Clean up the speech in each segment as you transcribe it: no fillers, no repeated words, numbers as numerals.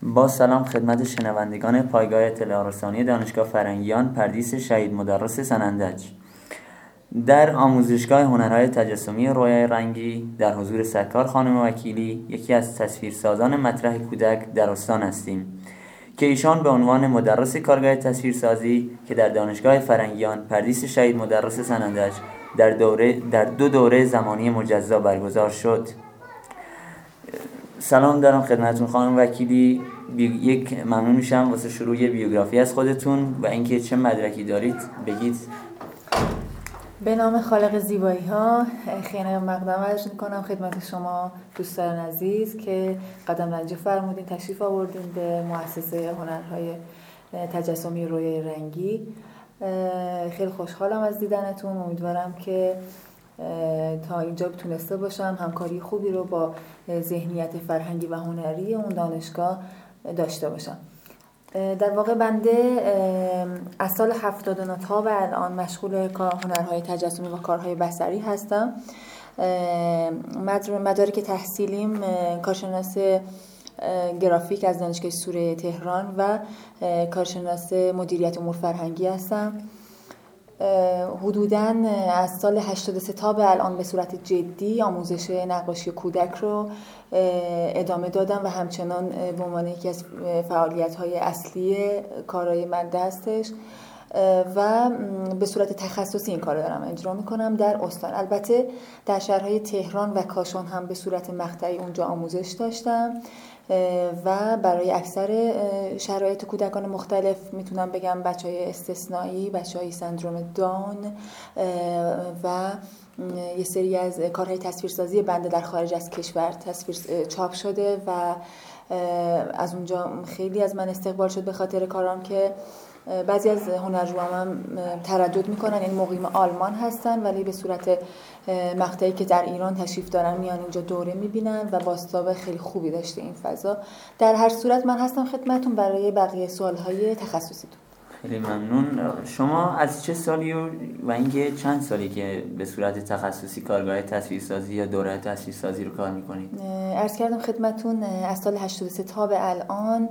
با سلام خدمت شنوندگان پایگاه اطلاع رسانی دانشگاه فرنگیان پردیس شهید مدرس سنندج. در آموزشگاه هنرهای تجسمی رویای رنگی در حضور سرکار خانم وکیلی، یکی از تصویرسازان مطرح کودک در استان هستیم که ایشان به عنوان مدرس کارگاه تصویرسازی که در دانشگاه فرنگیان پردیس شهید مدرس سنندج در دو دوره زمانی مجزا برگزار شد. سلام دارم خدمتتون خانم وکیلی. یک ممنون میشم واسه شروع بیوگرافی از خودتون و اینکه چه مدرکی دارید بگید. به نام خالق زیبایی ها خیلی مقدم عرض میکنم خدمت شما دوستان عزیز که قدم رنجی فرمودین تشریف آوردین به مؤسسه هنرهای تجسمی رویای رنگی. خیلی خوشحالم از دیدنتون. امیدوارم که تا اینجا تونسته باشم همکاری خوبی رو با ذهنیت فرهنگی و هنری اون دانشگاه داشته باشم. در واقع بنده از سال 79 تا به الان مشغول هنرهای تجسمی و کارهای بصری هستم. مدارک تحصیلیم کارشناس گرافیک از دانشگاه سوره تهران و کارشناس مدیریت امور فرهنگی هستم. حدوداً از سال 83 تا به الان به صورت جدی آموزش نقاشی کودک رو ادامه دادم و همچنان به عنوان یکی از فعالیت‌های اصلی کارهای من هستش و به صورت تخصصی این کار رو دارم اجرا میکنم در استان. البته در شهرهای تهران و کاشان هم به صورت مقطعی اونجا آموزش داشتم و برای اکثر شرایط کودکان مختلف میتونم بگم بچهای استثنایی، بچهای سندروم داون و یه سری از کارهای تصویرسازی بنده در خارج از کشور چاپ شده و از اونجا خیلی از من استقبال شد به خاطر کارام که بعضی از هنرجوام هم تردد میکنن، یعنی مقیم آلمان هستن ولی به صورت مقطعی که در ایران تشریف دارن میان اینجا دوره میبینن و بازتاب خیلی خوبی داشته این فضا. در هر صورت من هستم خدمتتون برای بقیه سوالهای تخصصیتون. خیلی ممنون. شما از چه سالی و اینکه چند سالی که به صورت تخصصی کارگاه تصویرسازی یا دوره تصویرسازی رو کار میکنید؟ عرض کردم خدمتتون از سال 83 تا به الان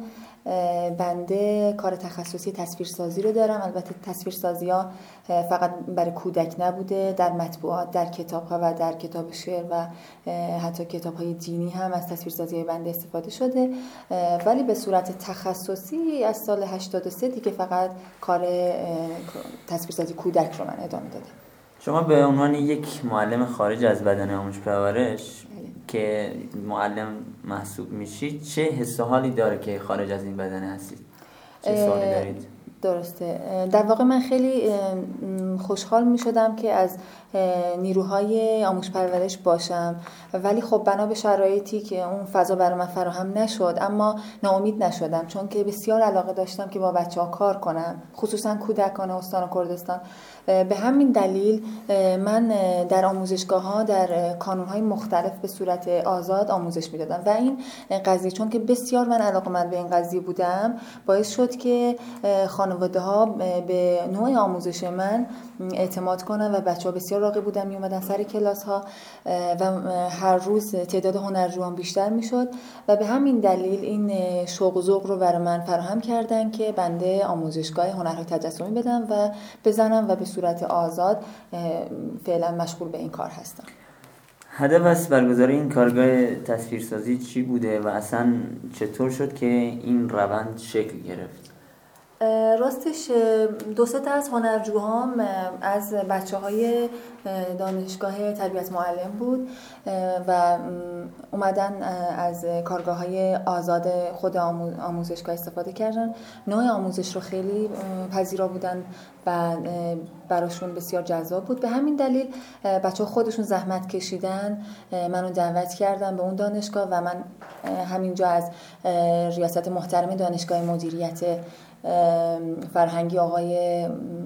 بنده کار تخصصی تصویرسازی رو دارم. البته تصویرسازی ها فقط برای کودک نبوده، در مطبوعات، در کتاب ها و در کتاب شعر و حتی کتاب های دینی هم از تصویرسازی بنده استفاده شده، ولی به صورت تخصصی از سال 83 دیگه فقط کار تصویرسازی کودک رو من ادامه دادم. شما به عنوان یک معلم خارج از بدن آموزش پرورش که معلم محسوب میشید چه حس و حالی داره که خارج از این بدن هستید؟ چه سوالی دارید؟ درسته. در واقع من خیلی خوشحال می شدم که از نیروهای آموزش پرورش باشم، ولی خب بنا به شرایطی که اون فضا برای من فراهم نشد، اما ناامید نشدم چون که بسیار علاقه داشتم که با بچه‌ها کار کنم، خصوصا کودکان استان کردستان. به همین دلیل من در آموزشگاه‌ها در کانون‌های مختلف به صورت آزاد آموزش میدادم و این قضیه چون که بسیار من علاقه‌مند به این قضیه بودم باعث شد که خانواده‌ها به نوع آموزش من اعتماد کنن و بچه‌ها بسیار راغب بودن می اومدن سر کلاس‌ها و هر روز تعداد هنرجویان بیشتر میشد و به همین دلیل این شوق و ذوق رو برای من فراهم کردن که بنده آموزشگاه هنرهای تجسمی بدم و بزنم و به صورت آزاد فعلا مشغول به این کار هستم. هدف از برگزاری این کارگاه تصویرسازی چی بوده و اصلا چطور شد که این روند شکل گرفت؟ راستش دو سه تا از هنرجوهام از بچه‌های دانشگاه تربیت معلم بود و اومدن از کارگاه‌های آزاد خود آموزشگاه استفاده کردن. نوع آموزش رو خیلی پذیرا بودن و براشون بسیار جذاب بود. به همین دلیل بچه‌ها خودشون زحمت کشیدن، منو دعوت کردن به اون دانشگاه و من همینجا از ریاست محترم دانشگاه مدیریت فرهنگی آقای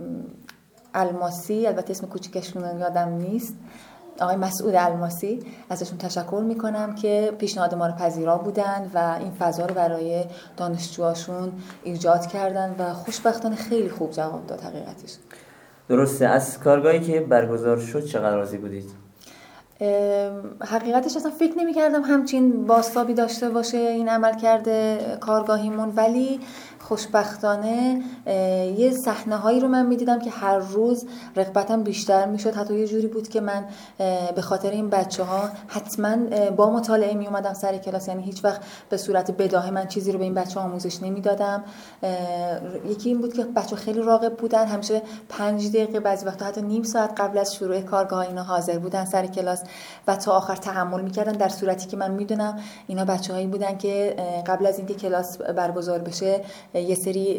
الماسی، البته اسم کوچیکشون یادم نیست، آقای مسعود الماسی، ازشون تشکر میکنم که پیشنهاد ما رو پذیرا بودن و این فضا رو برای دانشجوهاشون ایجاد کردن و خوشبختانه خیلی خوب جواب داد حقیقتش. درسته. از کارگاهی که برگزار شد چقدر راضی بودید؟ حقیقتش اصلا فکر نمی کردم همچین بازتابی داشته باشه این عمل کرده کارگاهیمون، ولی خوشبختانه یه صحنه هایی رو من میدیدم که هر روز رغبتم بیشتر میشد. حتی یه جوری بود که من به خاطر این بچه ها حتما با مطالعه می اومدم سر کلاس، یعنی هیچ وقت به صورت بداهه من چیزی رو به این بچه ها آموزش نمیدادم. یکی این بود که بچه ها خیلی راغب بودن، همیشه 5 دقیقه بعضی وقتا حتی نیم ساعت قبل از شروع کارگاه اینا حاضر بودن سر کلاس و تا آخر تحمل میکردن، در صورتی که من میدونم اینا بچه‌هایی بودن که قبل از اینکه کلاس برگزار بشه یه سری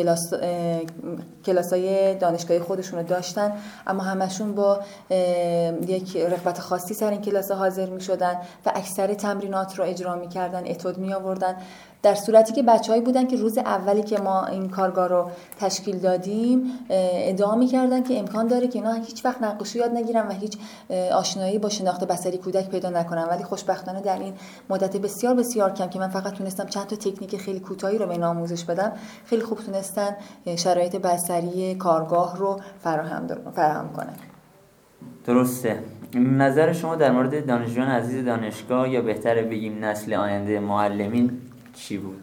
کلاسای دانشگاهی خودشونو داشتن، اما همشون با یک رغبت خاصی سر این کلاس حاضر میشدن و اکثر تمرینات رو اجرا میکردن، اتود می آوردن، در صورتی که بچه‌هایی بودن که روز اولی که ما این کارگاه رو تشکیل دادیم ادعا می‌کردن که امکان داره که اینا هیچ وقت نقاشی یاد نگیرن و هیچ آشنایی با شناخت بصری کودک پیدا نکنن، ولی خوشبختانه در این مدت بسیار بسیار کم که من فقط تونستم چند تا تکنیک خیلی کوتاهی رو به اینا آموزش بدم، خیلی خوب تونستن شرایط بصری کارگاه رو فراهم کنن. درسته. نظر شما در مورد دانشجویان عزیز دانشگاه، یا بهتره بگیم نسل آینده معلمین، چی بود؟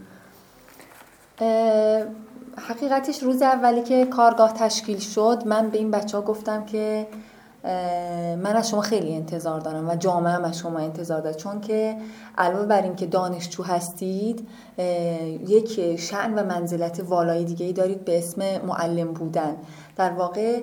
حقیقتش روز اولی که کارگاه تشکیل شد من به این بچه ها گفتم که من از شما خیلی انتظار دارم و جامعه هم از شما انتظار داره، چون که علاوه بر این که دانشجو هستید یک شأن و منزلت والای دیگه‌ای دارید به اسم معلم بودن. در واقع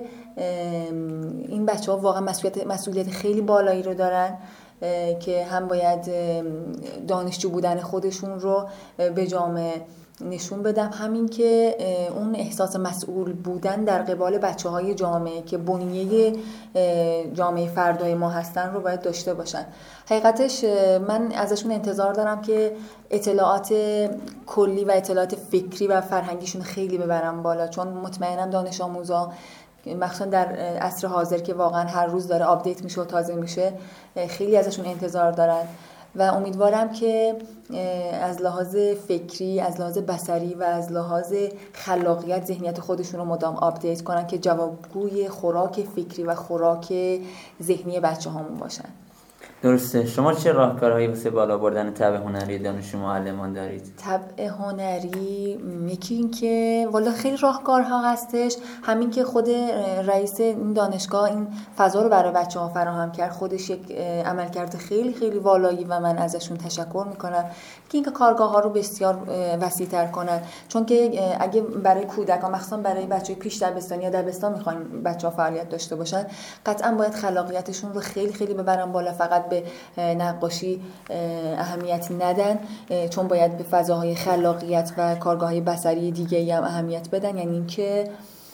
این بچه ها واقعا مسئولیت خیلی بالایی رو دارن که هم باید دانشجو بودن خودشون رو به جامعه نشون بدم، همین که اون احساس مسئول بودن در قبال بچه‌های جامعه که بنیه جامعه فردای ما هستن رو باید داشته باشن. حقیقتش من ازشون انتظار دارم که اطلاعات کلی و اطلاعات فکری و فرهنگیشون خیلی ببرن بالا، چون مطمئنم دانش آموزا مخصوصا در عصر حاضر که واقعا هر روز داره آپدیت میشه و تازه میشه خیلی ازشون انتظار دارن و امیدوارم که از لحاظ فکری، از لحاظ بصری و از لحاظ خلاقیت ذهنیت خودشون رو مدام آپدیت کنن که جوابگوی خوراک فکری و خوراک ذهنی بچه هامون باشن. درسته. شما چه راهکارهایی واسه بالا بردن طبع هنری دانشجو معلمان دارید؟ طبع هنری یکی این که والا خیلی راهکارها هستش، همین که خود رئیس این دانشگاه این فضا رو برای بچه‌ها فراهم کرد، خودش یک عملکرد خیلی خیلی والایی و من ازشون تشکر میکنم که اینکه کارگاه‌ها رو بسیار وسیع‌تر کنن، چون که اگه برای کودکان مخصوصا برای بچه‌های پیش دبستانی یا دبستان می‌خوایم بچه‌ها فعالیت داشته باشن، قطعاً باید خلاقیتشون رو خیلی خیلی ببرن بالا، فقط به نقاشی اهمیتی ندن، چون باید به فضاهای خلاقیت و کارگاه‌های بصری دیگه‌ای هم اهمیت بدن، یعنی اینکه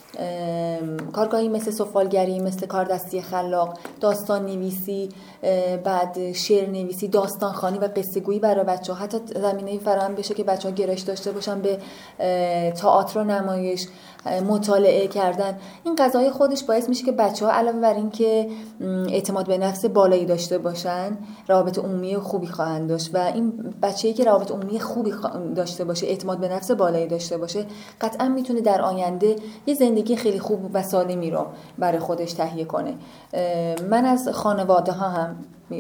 کارگاهی مثل سفالگری، مثل کاردستی خلاق، داستان نویسی، بعد شعر نویسی، داستان خوانی و قصه گویی برای بچه‌ها، حتی زمینه‌ای فراهم بشه که بچه‌ها گرایش داشته باشن به تئاتر و نمایش، مطالعه کردن. این قضایای خودش باعث میشه که بچه‌ها علاوه بر این که اعتماد به نفس بالایی داشته باشن، روابط عمومی خوبی خواهند داشت و این بچه‌ای که روابط عمومی خوبی داشته باشه، اعتماد به نفس بالایی داشته باشه، قطعا میتونه در آینده یه زندگی خیلی خوب و سالمی رو برای خودش تهیه کنه. من از خانواده‌ها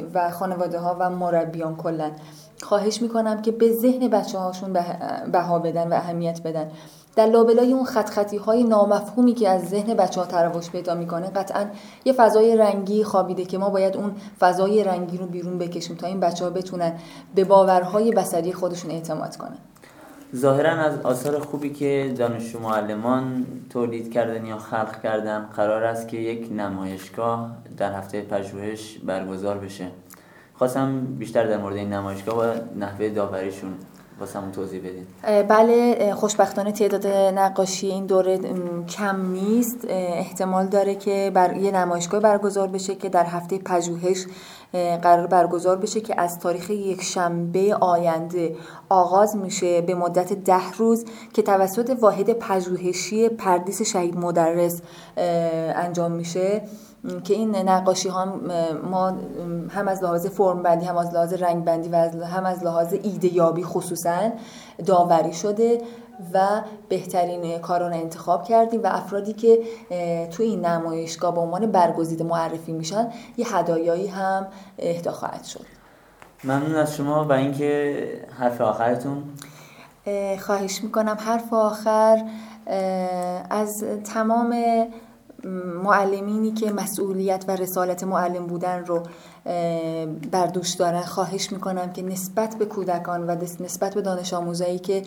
و مربیان کلا خواهش میکنم که به ذهن بچه‌هاشون بها بدن و اهمیت بدن. در لابلای اون خط‌خطی‌های نامفهومی که از ذهن بچه‌ها تراوش پیدا میکنه، قطعاً یه فضای رنگی خوابیده که ما باید اون فضای رنگی رو بیرون بکشیم تا این بچه‌ها بتونن به باورهای بصری خودشون اعتماد کنن. ظاهراً از آثار خوبی که دانشجو معلمان تولید کردن یا خلق کردن قرار است که یک نمایشگاه در هفته پژوهش برگزار بشه. خواستم بیشتر در مورد این نمایشگاه و نحوه داوریشون واسمون توضیح بدید. بله، خوشبختانه تعداد نقاشی این دوره کم نیست. احتمال داره که یه نمایشگاه برگزار بشه که در هفته پژوهش قرار برگزار بشه که از تاریخ یک شنبه آینده آغاز میشه به مدت 10 روز که توسط واحد پژوهشی پردیس شهید مدرس انجام میشه که این نقاشی ها ما هم از لحاظ فرم بندی، هم از لحاظ رنگ بندی و هم از لحاظ ایده یابی خصوصا داوری شده و بهترین کاران انتخاب کردیم و افرادی که توی این نمایشگاه به عنوان برگزیده معرفی میشن یه هدایایی هم اهدا خواهد شد. ممنون از شما. و اینکه حرف آخرتون. خواهش میکنم. حرف آخر از تمام معلمینی که مسئولیت و رسالت معلم بودن رو بر دوش دارن خواهش میکنم که نسبت به کودکان و نسبت به دانش آموزایی که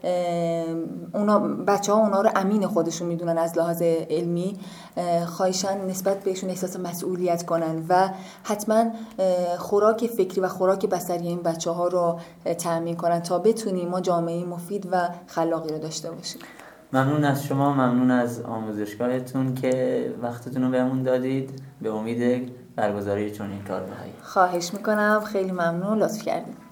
بچه‌ها اونا رو امین خودشون میدونن از لحاظ علمی، خواهشاً نسبت بهشون احساس مسئولیت کنن و حتما خوراک فکری و خوراک بصری این بچه‌ها رو تأمین کنن تا بتونیم ما جامعه مفید و خلاقی رو داشته باشیم. ممنون از شما، ممنون از آموزشگاهتون که وقتتون رو بهمون دادید. به امید برگزاری چنین کارهایی. خواهش میکنم. خیلی ممنون، لطف کردید.